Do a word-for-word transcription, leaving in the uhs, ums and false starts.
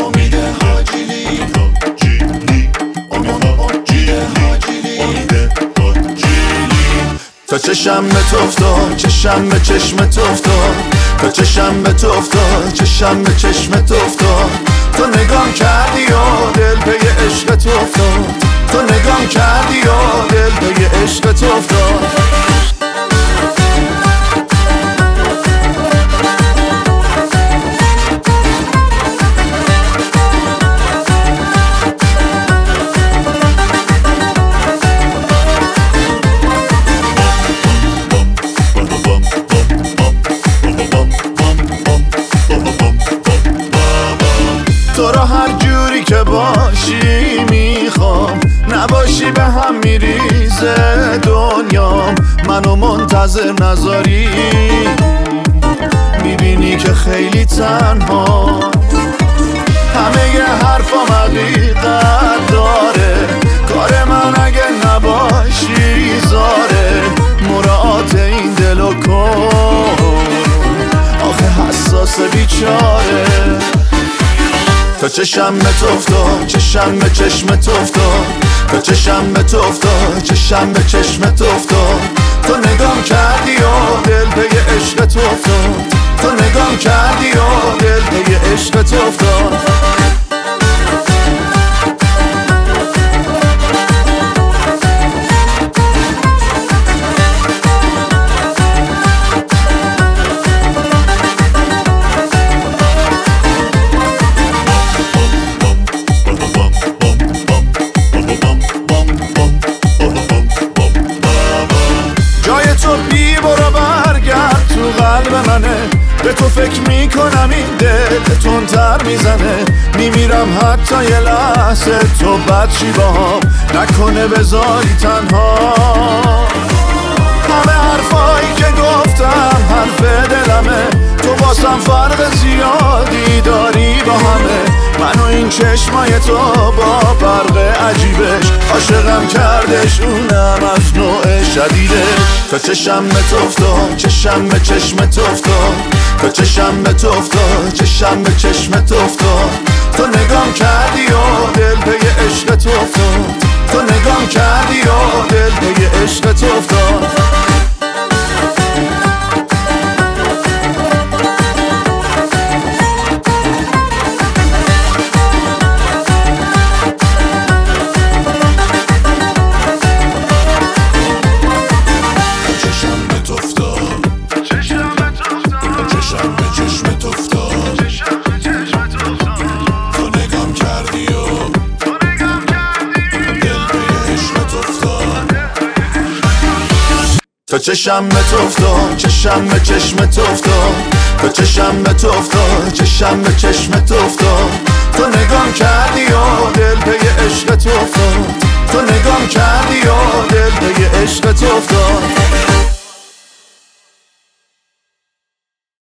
امید حاجیلی حاجیلی امید حاجیلی امید حاجیلی تا چشم به تو افتاد چشم به چشم تو افتاد تا چشم به تو افتاد چشم به چشم تو افتاد تو نگام کردی و دل پی عشق تو افتاد تو نگام کردی و دل پی عشق تو افتاد تو را هر جوری که باشی میخوام نباشی به هم میریزه دنیام منو منتظر نذاری میبینی که خیلی تنها همه ی حرفام حقیقت داره کار من اگه نباشی زاره مراعات این دلو کن آخه حساس بیچاره تا چشم به تو افتاد چشم به چشم تو افتاد تا چشم به تو افتاد چشم به چشم تو افتاد تو نگام کردی و دل پی عشق تو افتاد تو نگام کردی و دل پی عشق تو افتاد تو بی برو برگرد تو قلب منه به تو فکر میکنم این دل تندتر میزنه میمیرم حتی یه لحظه تو بد چی باهام نکنه بذاری تنها همه حرفایی که گفتم حرف دلمه تو واسم فرق زیادی داری با همه منو این چشمای تو با برق عجیبش عاشقم کردش اونم از نوع شدیدش تا چشم به تو افتاد چشم به چشم تو افتاد تا چشم به تو افتاد چشم به چشم تو افتاد تو نگام کردی و دل پی عشق تو افتاد تو نگام کردی و دل پی عشق تو افتاد تا چشم به تو افتاد چشم به چشم تو افتاد تا چشم به تو افتاد چشم به چشم تو افتاد تو نگام کردی و دل پی عشق تو افتاد تو نگام کردی و دل پی عشق تو افتاد